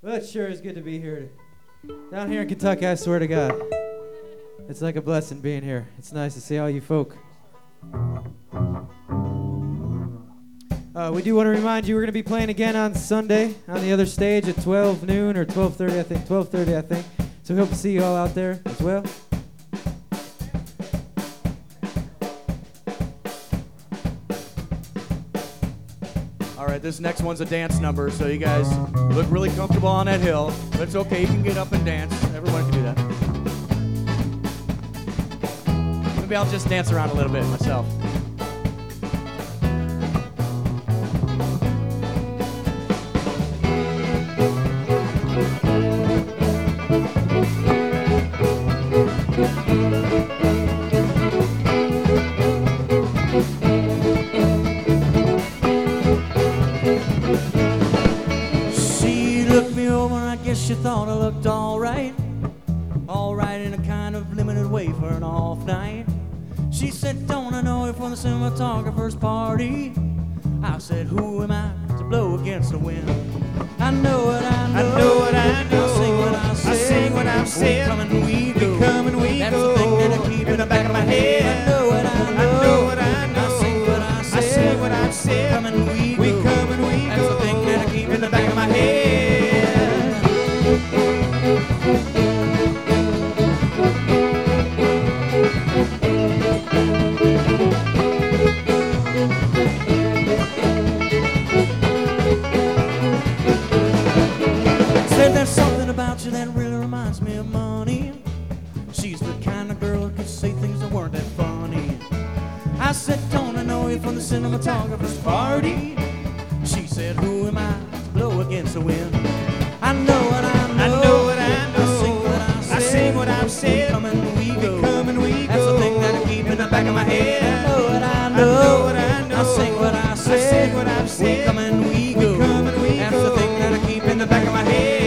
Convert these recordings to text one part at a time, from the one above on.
Well, it sure is good to be here. Down here in Kentucky, I swear to God. It's like a blessing being here. It's nice to see all you folk. We do want to remind you we're going to be playing again on Sunday on the other stage at 12 noon or 12:30, I think. 12:30, I think. So we hope to see you all out there as well. All right, this next one's a dance number, so you guys look really comfortable on that hill. But it's okay, you can get up and dance. Everyone can do that. Maybe I'll just dance around a little bit myself. She thought I looked alright in a kind of limited way for an off night. She said, don't I know you from the cinematographer's party? I said, who am I to blow against the wind? I know what I know. I know what I know. I sing what I say. I sing what I've said. We come and we go. We come and we That's go. That's the thing that I keep in the back of my head. I know what I know. I know what I know. I sing what I say. I sing what I've said. We come and we go. We come and we That's go. The thing that I keep in the back of my head. Said there's something about you that really reminds me of money. She's the kind of girl that could say things that weren't that funny. I said, don't I know you from the cinematographer's party? She said, who am I to blow against the wind? I know what I know. I know what I know. I sing what I say. I sing what I've said. We come and we go. We come and we go. That's the thing that I keep in the back of my head. I know what I know. I know what I know. I sing what I say. I sing what I've said. We come and we go. We come and we go. That's the thing that I keep in the back of my head.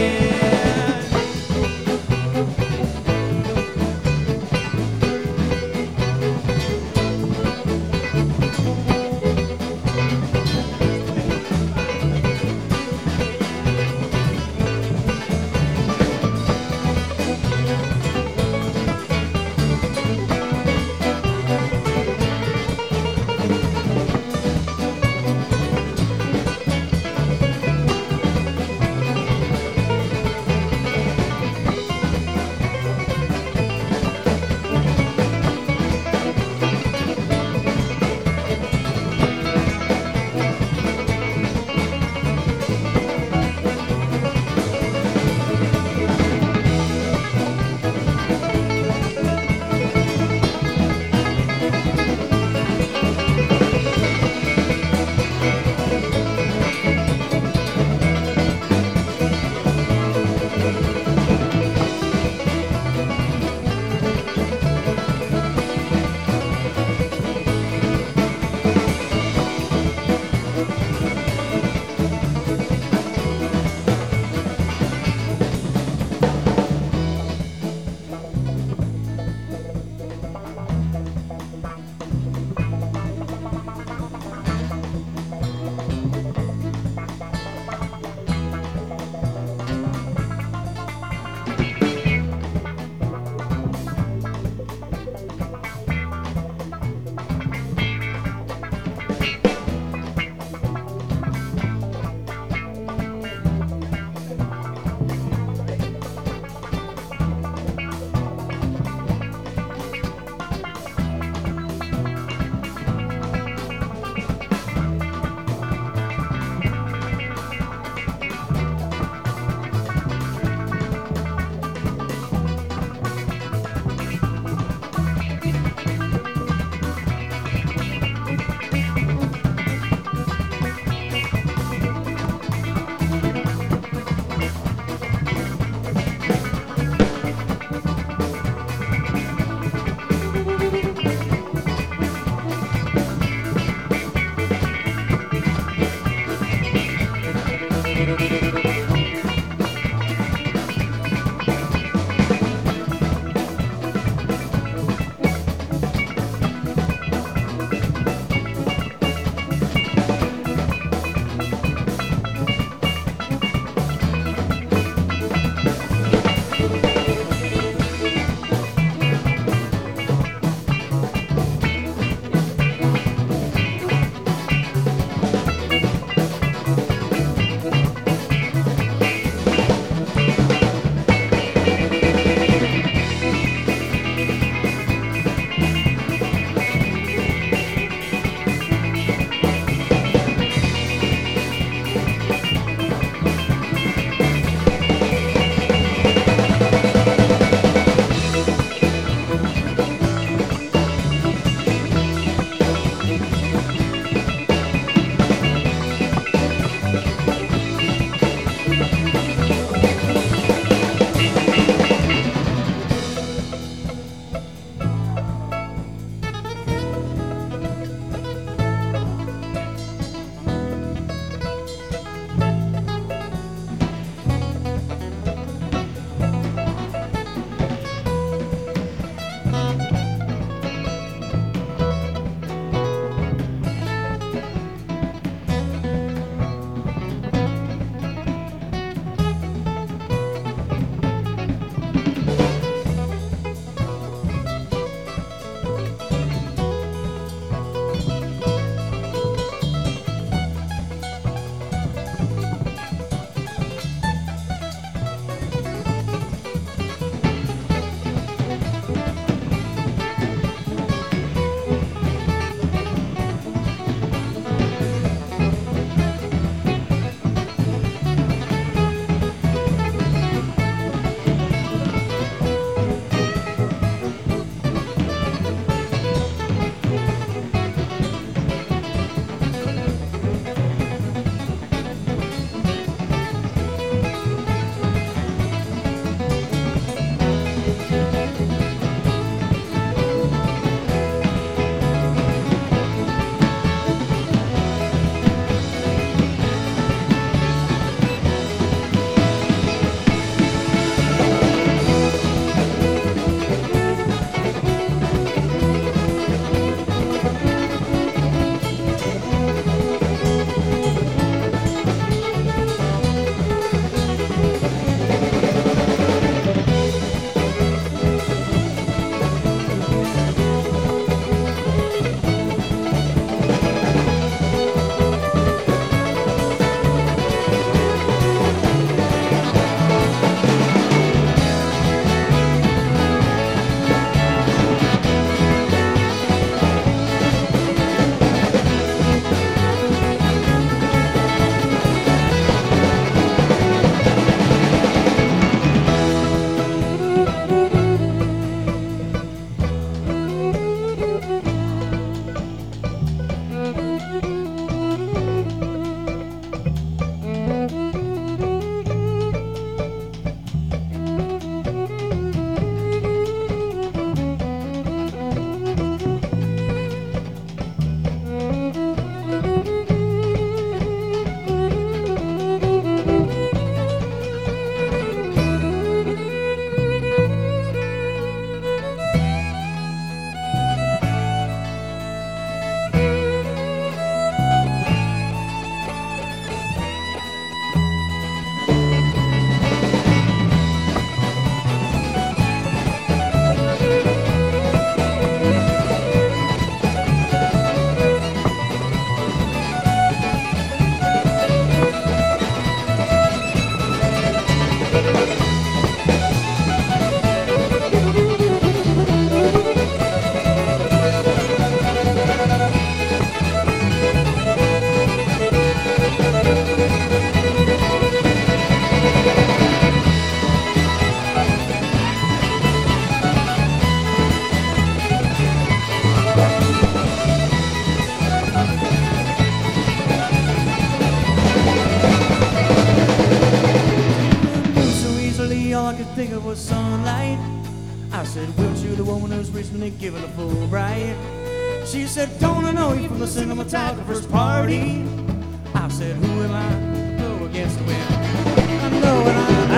All I could think of was sunlight. I said, weren't you the woman who's recently given a Fulbright? She said, don't I know you from the cinematographer's party? I said, who am I to go against the wind? I know and I